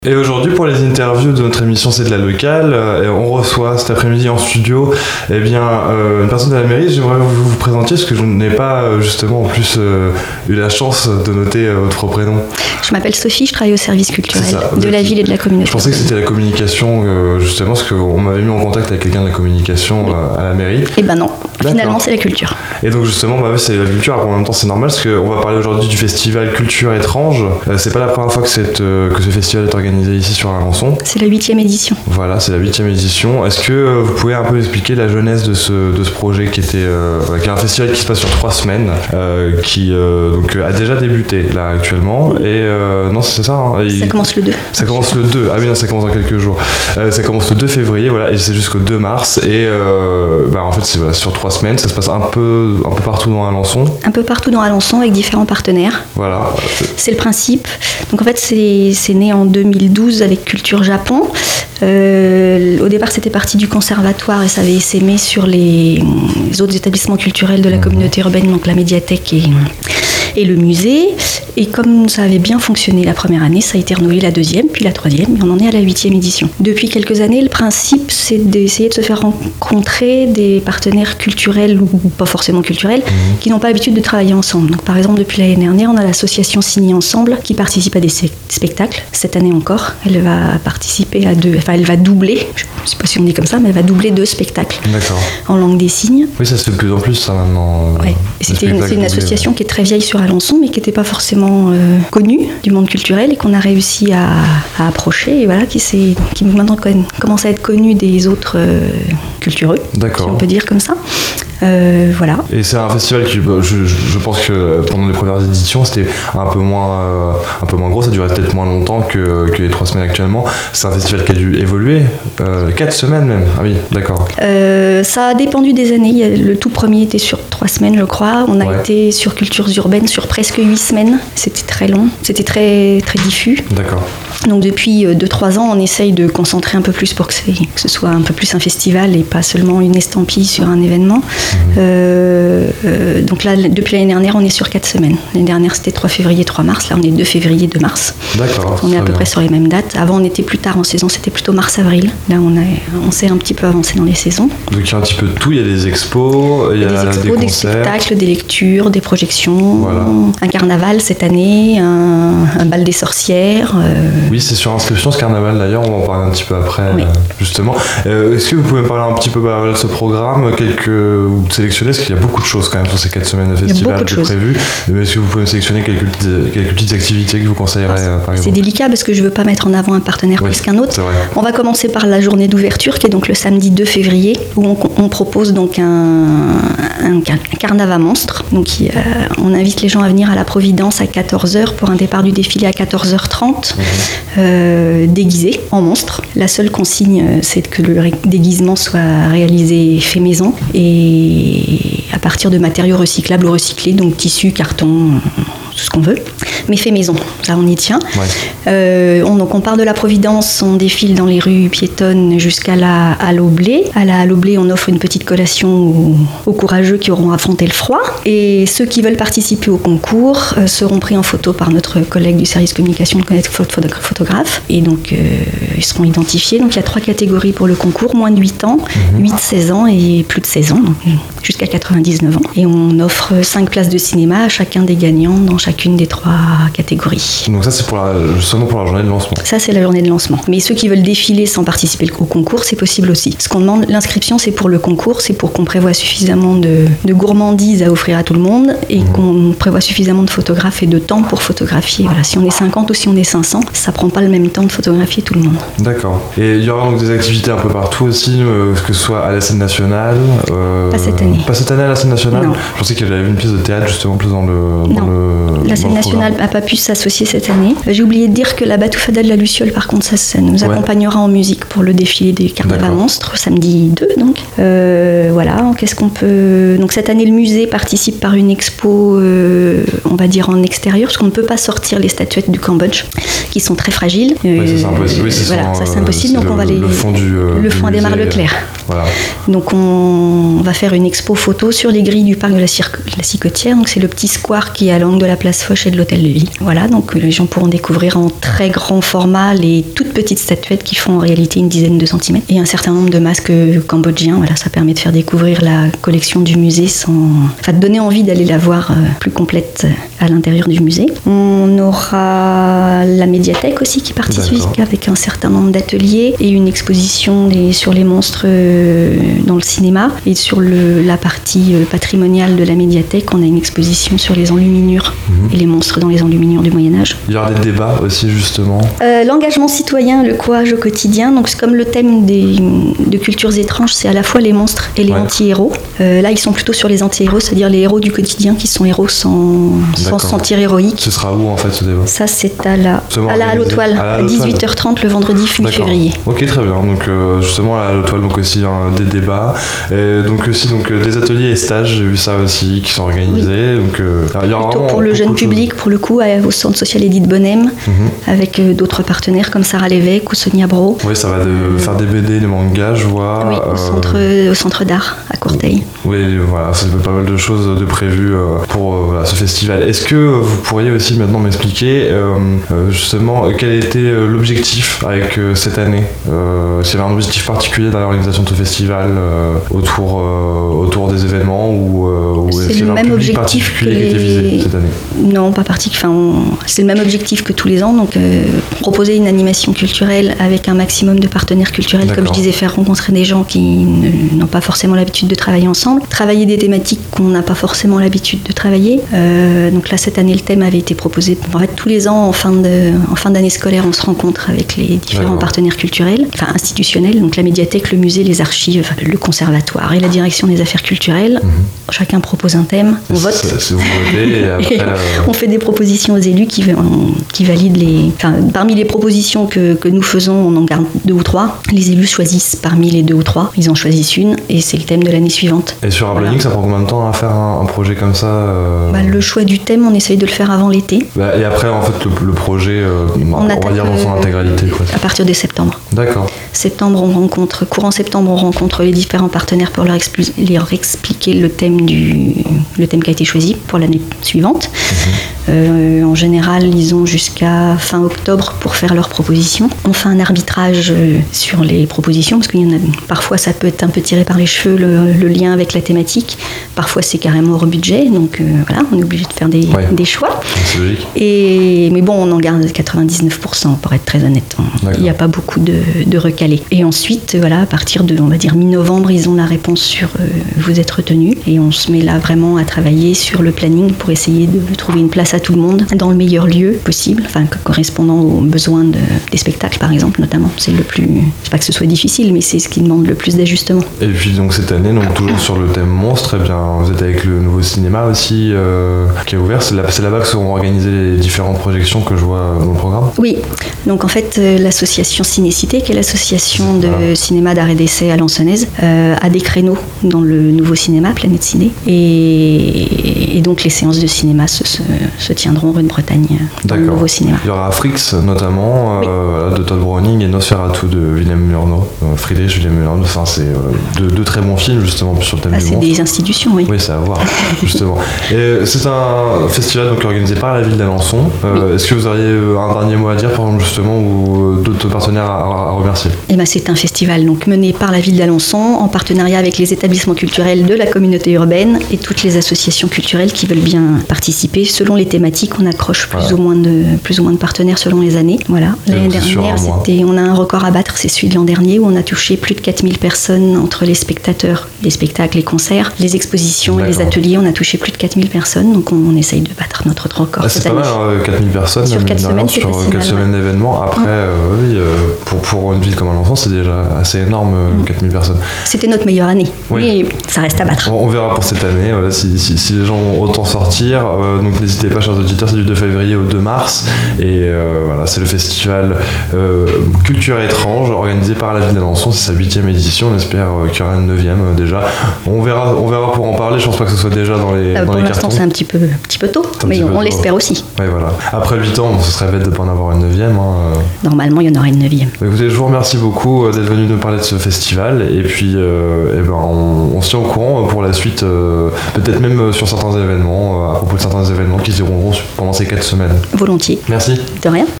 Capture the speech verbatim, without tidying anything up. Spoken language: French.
Et aujourd'hui, pour les interviews de notre émission C'est de la locale, euh, on reçoit cet après-midi en studio eh bien, euh, une personne de la mairie. J'aimerais vous, vous présenter, parce que je n'ai pas euh, justement en plus euh, eu la chance de noter euh, votre prénom. Je m'appelle Sophie, je travaille au service culturel de la ville et de la communauté. Je pensais que c'était la communication, euh, justement, parce qu'on m'avait mis en contact avec quelqu'un de la communication euh, à la mairie. Eh ben non, finalement c'est la culture. Et donc justement, bah, c'est la culture, alors en même temps c'est normal, parce qu'on va parler aujourd'hui du festival Culture Étrange. Euh, c'est pas la première fois que, cette, euh, que ce festival est organisé ici sur Alençon. C'est la huitième édition. Voilà, c'est la huitième édition. Est-ce que euh, vous pouvez un peu expliquer la genèse de ce, de ce projet qui était euh, qui est un festival qui se passe sur trois semaines, euh, qui euh, donc, a déjà débuté là actuellement. Et euh, non, c'est ça. Hein, ça il, commence le deux. Ça commence le deux. Ah oui, non, ça commence dans quelques jours. Euh, ça commence le deux février, voilà, et c'est jusqu'au deux mars. Et euh, bah, en fait, c'est voilà, sur trois semaines. Ça se passe un peu, un peu partout dans Alençon. Un peu partout dans Alençon avec différents partenaires. Voilà. C'est le principe. Donc en fait, c'est, c'est né en deux mille douze avec Culture Japon. Euh, au départ, c'était parti du conservatoire et ça avait essaimé sur les, les autres établissements culturels de la communauté urbaine, donc la médiathèque et, et le musée. Et comme ça avait bien fonctionné la première année, ça a été renouvelé la deuxième, puis la troisième, et on en est à la huitième édition. Depuis quelques années, le principe, c'est d'essayer de se faire rencontrer des partenaires culturels ou pas forcément culturels, mmh. qui n'ont pas l'habitude de travailler ensemble. Donc, par exemple, depuis l'année dernière, on a l'association Signer Ensemble qui participe à des spectacles. Cette année encore, elle va participer à deux, enfin, elle va doubler, je ne sais pas si on dit comme ça, mais elle va doubler deux spectacles. D'accord. En langue des signes. Oui, ça se fait de plus en plus, ça, maintenant. Ouais. Et c'était une, c'est une association qui est très vieille sur Alençon, mais qui n'était pas forcément euh, connue du monde culturel et qu'on a réussi à, à approcher et voilà, qui, s'est, qui maintenant commence à être connue des autres euh, cultureux, D'accord. si on peut dire comme ça. Euh, voilà. Et c'est un festival qui, je, je pense que pendant les premières éditions, c'était un peu moins, euh, un peu moins gros, ça durait peut-être moins longtemps que, que les trois semaines actuellement. C'est un festival qui a dû évoluer, euh, quatre semaines même. Ah oui, d'accord. Euh, ça a dépendu des années. Le tout premier était sur trois semaines, je crois. On a ouais. été sur Cultures Urbaines sur presque huit semaines. C'était très long, c'était très, très diffus. D'accord. Donc depuis deux trois ans, on essaye de concentrer un peu plus pour que, que ce soit un peu plus un festival et pas seulement une estampille sur un événement. Mmh. Euh, euh, donc là, depuis l'année dernière, on est sur quatre semaines. L'année dernière, c'était trois février, trois mars. Là, on est deux février, deux mars. D'accord. On est à peu bien. près sur les mêmes dates. Avant, on était plus tard en saison, c'était plutôt mars-avril. Là, on, a, on s'est un petit peu avancé dans les saisons. Donc il y a un petit peu de tout. Il y a des expos, il y a des, expos, des, des spectacles, des lectures, des projections, voilà. Un carnaval cette année, un, un bal des sorcières. Euh... Oui, c'est sur inscription ce carnaval d'ailleurs, on va en parler un petit peu après, oui. euh, justement. Euh, est-ce que vous pouvez me parler un petit peu bah, de ce programme, quelques, ou de sélectionner, parce qu'il y a beaucoup de choses quand même sur ces quatre semaines de festival de prévues. Mais est-ce que vous pouvez me sélectionner quelques petites, quelques petites activités que vous conseillerez ah, euh, par exemple? C'est délicat parce que je ne veux pas mettre en avant un partenaire oui, plus qu'un autre. On va commencer par la journée d'ouverture qui est donc le samedi deux février où on, on propose donc un, un, un carnaval monstre. Donc il, euh, on invite les gens à venir à la Providence à quatorze heures pour un départ du défilé à quatorze heures trente. Mmh. Euh, déguisé en monstre. La seule consigne, c'est que le déguisement soit réalisé fait maison et à partir de matériaux recyclables ou recyclés, donc tissu, carton, tout ce qu'on veut, mais fait maison. Là, on y tient. Ouais. Euh, on, donc, on part de la Providence, on défile dans les rues piétonnes jusqu'à la Halle au Blé. À la Halle au Blé, on offre une petite collation aux, aux courageux qui auront affronté le froid. Et ceux qui veulent participer au concours euh, seront pris en photo par notre collègue du service communication, de connaître photographe. Et donc, euh, ils seront identifiés. Donc, il y a trois catégories pour le concours, moins de huit ans, mm-hmm. huit seize ans et plus de seize ans, donc jusqu'à quatre-vingt-dix-neuf ans. Et on offre cinq places de cinéma à chacun des gagnants dans chacune des trois catégories. Donc ça, c'est pour la, seulement pour la journée de lancement. Ça, c'est la journée de lancement. Mais ceux qui veulent défiler sans participer au concours, c'est possible aussi. Ce qu'on demande, l'inscription, c'est pour le concours, c'est pour qu'on prévoit suffisamment de, de gourmandises à offrir à tout le monde et mmh. qu'on prévoit suffisamment de photographes et de temps pour photographier. Voilà, si on est cinquante ou si on est cinq cents, ça prend pas le même temps de photographier tout le monde. D'accord. Et il y aura donc des activités un peu partout aussi, euh, que ce soit à la scène nationale. Euh, pas cette année. Pas cette année à la scène nationale. Non. Je pensais qu'il y avait une pièce de théâtre justement plus dans le. Dans non. le la scène nationale n'a pas pu s'associer cette année. J'ai oublié de dire que la Batoufada de la Luciole, par contre, ça, ça nous ouais. accompagnera en musique pour le défilé des carnavals monstres, samedi deux, donc. Euh, voilà, qu'est-ce qu'on peut... Donc cette année, le musée participe par une expo, euh, on va dire en extérieur, parce qu'on ne peut pas sortir les statuettes du Cambodge, qui sont très fragiles. Oui, ça c'est impossible. Oui, c'est voilà, son, ça c'est impossible, c'est donc le, on va les... Le fond du... Euh, le fond Adhémar Leclerc. Voilà. Donc on va faire une expo expo photo sur les grilles du parc de la, Cir- la Cicotière. Donc c'est le petit square qui est à l'angle de la place Foch et de l'hôtel de ville. Voilà, donc les gens pourront découvrir en très grand format les toutes petites statuettes qui font en réalité une dizaine de centimètres et un certain nombre de masques cambodgiens. Voilà, ça permet de faire découvrir la collection du musée sans, enfin, de donner envie d'aller la voir euh, plus complète à l'intérieur du musée. On aura la médiathèque aussi qui participe D'accord. avec un certain nombre d'ateliers et une exposition des, sur les monstres euh, dans le cinéma. Et sur le, la partie euh, patrimoniale de la médiathèque, on a une exposition sur les enluminures mmh. et les monstres dans les enluminures du Moyen-Âge. Il y aura des débats aussi justement. Euh, l'engagement citoyen, le courage au quotidien. Donc c'est comme le thème des, de cultures étranges, c'est à la fois les monstres et les ouais. anti-héros. Euh, là, ils sont plutôt sur les anti-héros, c'est-à-dire les héros du quotidien qui sont héros sans, sans se sentir héroïques. Ce sera où en fait ce débat ? Ça, c'est à la, à la Halle aux Toiles, à, à dix-huit heures trente le vendredi huit février. Ok, très bien. Donc euh, justement à la Halle aux Toiles, donc aussi hein, des débats, et donc aussi donc des ateliers et stages. J'ai vu ça aussi qui sont organisés. Oui. Donc euh, il y aura plutôt pour le jeune public, pour le coup, au centre social Édith Bonnem, mm-hmm. avec euh, d'autres partenaires comme Sarah Lévesque ou Sonia Brault. Oui, ça va de euh, faire des B D, des mangas, je vois. Oui, au, euh, centre, au centre d'art à Courteil. Oui, voilà, ça fait pas mal de choses de prévues euh, pour euh, voilà, ce festival. Est-ce que vous pourriez aussi maintenant m'expliquer euh, euh, justement quel était euh, l'objectif avec euh, cette année euh, s'il y avait un objectif particulier dans l'organisation de ce festival euh, autour, euh, autour des événements ou, euh, ou c'est est-ce qu'il y le a un même public objectif particulier que les... qui était visé cette année ? Non, pas particulier. Enfin, on... c'est le même objectif que tous les ans. Donc, euh, proposer une animation culturelle avec un maximum de partenaires culturels, D'accord. comme je disais, faire rencontrer des gens qui ne, n'ont pas forcément l'habitude de travailler ensemble, travailler des thématiques qu'on n'a pas forcément l'habitude de travailler. Euh, donc là, cette année, le thème avait été proposé. En fait, tous les ans, en fin, de, en fin d'année scolaire, on se rencontre avec les différents D'accord. partenaires culturels, enfin institutionnels, donc la médiathèque, le musée, les archives, le conservatoire et la direction des affaires culturelles. Mmh. Chacun propose un thème, on vote. C'est, c'est vous votez et après, et euh... on fait des propositions aux élus qui, qui valident les... Enfin, parmi les propositions que, que nous faisons, on en garde deux ou trois. Les élus choisissent parmi les deux ou trois. Ils en choisissent une et c'est le thème de l'année suivante. Et sur un planning, voilà. ça prend combien de temps à faire un, un projet comme ça euh... bah, Le choix du thème, on essaye de le faire avant l'été. Bah, et après, en fait, le, le projet, euh, on, on va dire dans son intégralité. Quoi. À partir de septembre. D'accord. Septembre, on rencontre, courant septembre, on rencontre les différents partenaires pour leur, expli- leur expliquer le thème, du, le thème qui a été choisi pour l'année suivante. Mmh. Euh, en général, ils ont jusqu'à fin octobre pour faire leurs propositions. On fait un arbitrage sur les propositions, parce qu'il y en a, parfois ça peut être un peu tiré par les cheveux le, le lien avec la thématique. Parfois c'est carrément hors budget, donc euh, voilà, on est obligé de faire des, ouais. des choix. C'est logique. Et, mais bon, on en garde quatre-vingt-dix-neuf pour cent pour être très honnête. Il n'y a pas beaucoup de, de recalés. Et ensuite, voilà, à partir de, on va dire mi-novembre, ils ont la réponse sur euh, vous êtes retenu, et on se met là vraiment à travailler sur le planning pour essayer de trouver une place à tout le monde dans le meilleur lieu possible, enfin correspondant aux besoins de, des spectacles par exemple notamment. C'est le plus, je sais pas que ce soit difficile, mais c'est ce qui demande le plus d'ajustement. Et puis donc cette année, donc toujours sur le thème monstre, eh bien vous êtes avec le nouveau cinéma aussi euh, qui est ouvert. C'est, là, c'est là-bas que seront organisées les différentes projections que je vois dans le programme. Oui, donc en fait euh, l'association Cinécité, qui est l'association de voilà. cinéma d'art et d'essai à Lansonnaise, euh, a des créneaux dans le nouveau cinéma Planète Ciné, et, et donc les séances de cinéma se, se, se tiendront rue de Bretagne dans D'accord. le nouveau cinéma. Il y aura Frix notamment oui. euh, de Todd Browning et Nosferatu de Willem Murnau, euh, Friedrich Willem Murnau. Enfin c'est euh, deux, deux très bons films justement sur le thème ah, du c'est monstre. C'est des institutions, oui. Oui, c'est à voir justement. Et c'est un festival donc organisé par la ville d'Alençon. Euh, oui. Est-ce que vous auriez un dernier mot à dire par exemple justement ou d'autres partenaires à, à remercier? Eh ben c'est un festival donc mené par la ville d'Alençon en partenariat avec les établissements culturels de la communauté urbaine et toutes les associations culturelles qui veulent bien participer selon les thématiques. On accroche plus voilà. ou moins de plus ou moins de partenaires selon les années. Voilà. L'année dernière, c'était, on a un record à battre, c'est celui de l'an dernier où on a touché plus de quatre mille personnes entre les spectateurs, les spectacles, les concerts, les expositions D'accord. et les ateliers. On a touché plus de quatre mille personnes, donc on, on essaye de battre notre record. Ah, c'est pas mal, hein, quatre mille personnes sur quatre semaines, sur quatre semaines d'événements. Après, mmh. euh, oui, euh, pour pour une ville comme Alençon, c'est déjà assez énorme, mmh. quatre mille personnes. C'était notre meilleure année, oui. mais ça reste à battre. On, on verra pour cette année. Voilà, si, si, si les gens vont autant sortir, euh, donc n'hésitez pas, chers auditeurs, c'est du deux février au deux mars, et euh, voilà, c'est le festival euh, culturel Culture étrange, organisée par la ville d'Alençon. C'est sa huitième édition. On espère qu'il y aura une neuvième déjà. On verra, on verra pour en parler. Je pense pas que ce soit déjà dans les, euh, dans les cartons. Pour l'instant, c'est un petit peu, un petit peu tôt, mais on l'espère aussi. Ouais, voilà. Après huit ans, ce serait bête de ne pas en avoir une neuvième. Hein. Normalement, il y en aura une neuvième. Écoutez, je vous remercie beaucoup d'être venu nous parler de ce festival. Et puis, euh, eh ben, on, on se tient au courant pour la suite, euh, peut-être même sur certains événements, à propos de certains événements qui se dérouleront pendant ces quatre semaines. Volontiers. Merci. De rien.